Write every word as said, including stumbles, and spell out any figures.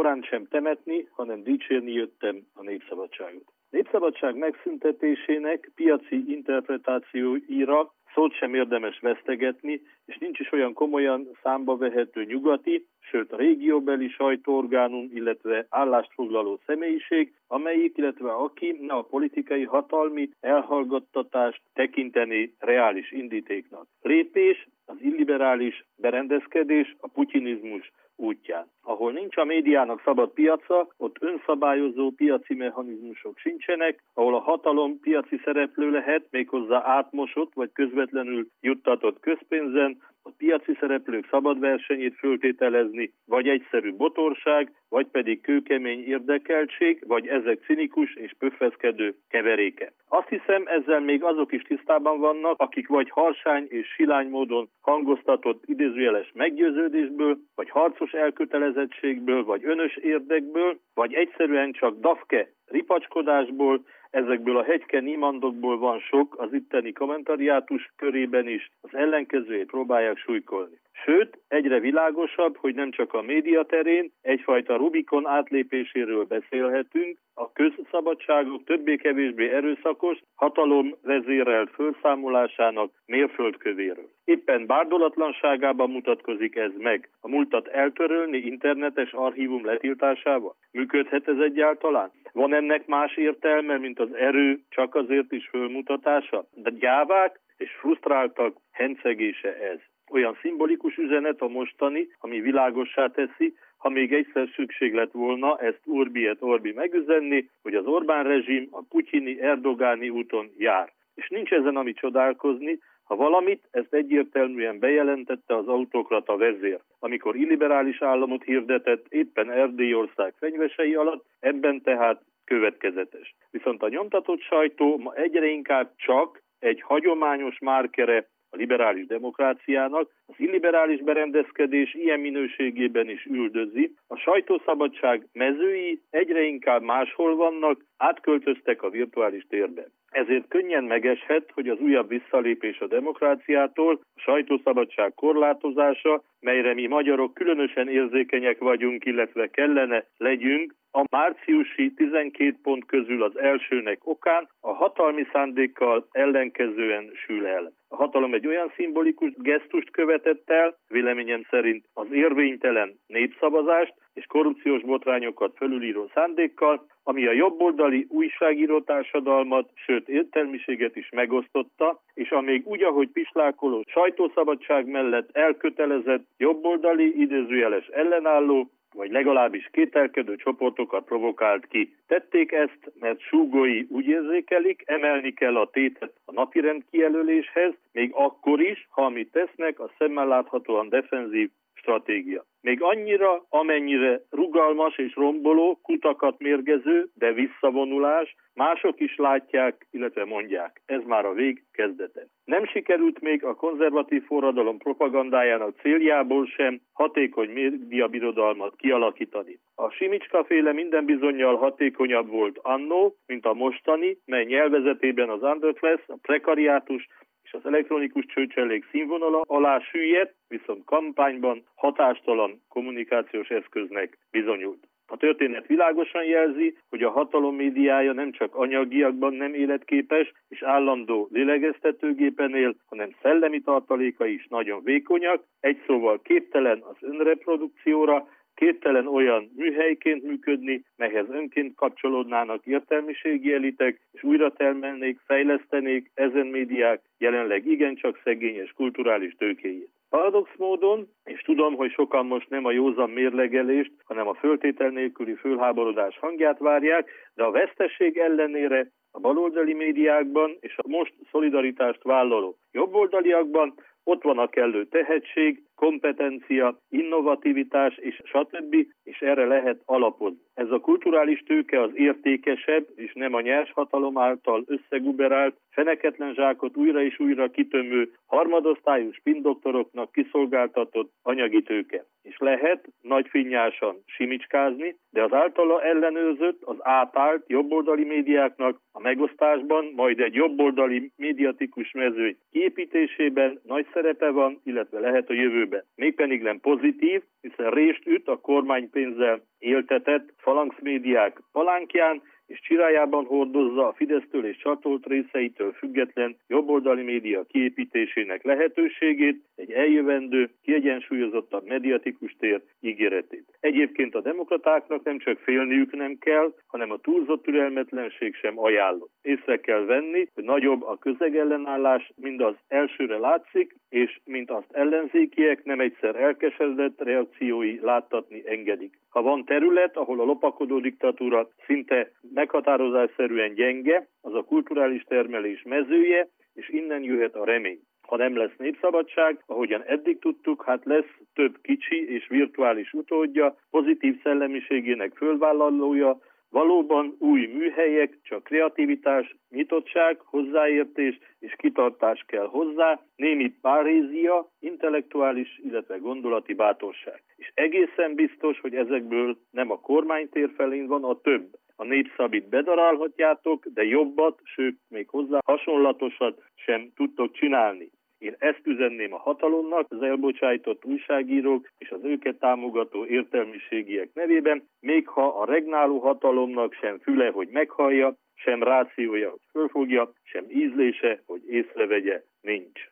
korán sem temetni, hanem dicsérni jöttem a népszabadságot. Népszabadság megszüntetésének piaci interpretációira szót sem érdemes vesztegetni, és nincs is olyan komolyan számba vehető nyugati, sőt a régióbeli sajtóorgánum, illetve állást foglaló személyiség, amelyik, illetve aki ne a politikai hatalmi elhallgattatást tekinteni reális indítéknak. Lépés az illiberális berendezkedés, a putinizmus útján. Ahol nincs a médiának szabad piaca, ott önszabályozó piaci mechanizmusok sincsenek, ahol a hatalom piaci szereplő lehet, méghozzá átmosott vagy közvetlenül juttatott közpénzen, a piaci szereplők szabad versenyét föltételezni, vagy egyszerű botorság, vagy pedig kőkemény érdekeltség, vagy ezek cinikus és pöffeszkedő keveréke. Azt hiszem, ezzel még azok is tisztában vannak, akik vagy harsány és silány módon hangoztatott idézőjeles meggyőződésből, vagy harcos elkötelezettségből, vagy önös érdekből, vagy egyszerűen csak dafke ripacskodásból, ezekből a hegyke nímandokból van sok az itteni kommentariátus körében is, az ellenkezőjét próbálják súlykolni. Sőt, egyre világosabb, hogy nem csak a média terén egyfajta Rubikon átlépéséről beszélhetünk, a közszabadságok többé-kevésbé erőszakos, hatalomvezérelt felszámolásának mérföldkövéről. Éppen bárdolatlanságában mutatkozik ez meg. A múltat eltörölni internetes archívum letiltásával? Működhet ez egyáltalán? Van ennek más értelme, mint az erő csak azért is fölmutatása? De gyávák és frusztráltak hencegése ez. Olyan szimbolikus üzenet a mostani, ami világossá teszi, ha még egyszer szükség lett volna ezt urbi et orbi megüzenni, hogy az Orbán rezsim a putyini, erdogáni úton jár. És nincs ezen ami csodálkozni, ha valamit, ezt egyértelműen bejelentette az autokrata vezér. Amikor illiberális államot hirdetett éppen Erdélyország fenyvesei alatt, ebben tehát következetes. Viszont a nyomtatott sajtó ma egyre inkább csak egy hagyományos márkere a liberális demokráciának, az illiberális berendezkedés ilyen minőségében is üldözi, a sajtószabadság mezői egyre inkább máshol vannak, átköltöztek a virtuális térbe. Ezért könnyen megeshet, hogy az újabb visszalépés a demokráciától, a sajtószabadság korlátozása, melyre mi magyarok különösen érzékenyek vagyunk, illetve kellene legyünk, a márciusi tizenkét pont közül az elsőnek okán a hatalmi szándékkal ellenkezően sül el. A hatalom egy olyan szimbolikus gesztust követett el, véleményem szerint az érvénytelen népszavazást és korrupciós botrányokat fölülíró szándékkal, ami a jobboldali újságíró társadalmat, sőt értelmiséget is megosztotta, és a még úgy, ahogy pislákoló sajtószabadság mellett elkötelezett jobboldali idézőjeles ellenálló, vagy legalábbis kételkedő csoportokat provokált ki. Tették ezt, mert súgói úgy érzékelik, emelni kell a tétet a napirend kijelöléshez, még akkor is, ha amit tesznek, a szemmel láthatóan defenzív stratégia. Még annyira, amennyire rugalmas és romboló, kutakat mérgező, de visszavonulás, mások is látják, illetve mondják. Ez már a vég kezdete. Nem sikerült még a konzervatív forradalom propagandájának céljából sem hatékony médiabirodalmat kialakítani. A Simicska-féle minden bizonnyal hatékonyabb volt annó, mint a mostani, mely nyelvezetében az underclass, a prekariátus és az elektronikus csőcselék színvonala alá süllyedt, viszont kampányban hatástalan kommunikációs eszköznek bizonyult. A történet világosan jelzi, hogy a hatalom médiája nem csak anyagiakban nem életképes és állandó lélegeztetőgépen él, hanem szellemi tartalékai is nagyon vékonyak, egy szóval képtelen az önreprodukcióra, képtelen olyan műhelyként működni, melyhez önként kapcsolódnának értelmiségi elitek, és újra termelnék, fejlesztenék ezen médiák jelenleg igencsak szegényes kulturális tőkéjét. Paradox módon, és tudom, hogy sokan most nem a józan mérlegelést, hanem a föltétel nélküli fölháborodás hangját várják, de a veszteség ellenére a baloldali médiákban és a most szolidaritást vállaló jobboldaliakban ott van a kellő tehetség, kompetencia, innovativitás és stb. És erre lehet alapozni. Ez a kulturális tőke az értékesebb, és nem a nyers hatalom által összeguberált, feneketlen zsákot újra és újra kitömő, harmadosztályú spindoktoroknak kiszolgáltatott anyagi tőke. És lehet nagyfinnyásan simicskázni, de az általa ellenőrzött, az átállt jobboldali médiáknak a megosztásban, majd egy jobboldali médiatikus mezőny kiépítésében nagy szerepe van, illetve lehet a jövőben. jövőbe. Mégpedig nem pozitív, hiszen rést üt a kormánypénzzel éltetett falanxmédiák palánkján, és csirájában hordozza a Fidesztől és csatolt részeitől független jobboldali média kiépítésének lehetőségét, egy eljövendő, kiegyensúlyozottabb mediatikus tér ígéretét. Egyébként a demokratáknak nem csak félniük nem kell, hanem a túlzott türelmetlenség sem ajánlott. Észre kell venni, hogy nagyobb a közegellenállás, mint az elsőre látszik, és mint azt ellenzékiek nem egyszer elkeseredett reakciói láttatni engedik. Ha van terület, ahol a lopakodó diktatúra szinte meghatározásszerűen gyenge, az a kulturális termelés mezője, és innen jöhet a remény. Ha nem lesz népszabadság, ahogyan eddig tudtuk, hát lesz több kicsi és virtuális utódja, pozitív szellemiségének fölvállalója, valóban új műhelyek, csak kreativitás, nyitottság, hozzáértés és kitartás kell hozzá, némi párézia, intellektuális, illetve gondolati bátorság. És egészen biztos, hogy ezekből nem a kormánytér felén van a több. A Népszabit bedarálhatjátok, de jobbat, sőt, még hozzá hasonlatosat sem tudtok csinálni. Én ezt üzenném a hatalomnak, az elbocsájtott újságírók és az őket támogató értelmiségiek nevében, még ha a regnáló hatalomnak sem füle, hogy meghallja, sem rációja, hogy fölfogja, sem ízlése, hogy észrevegye nincs.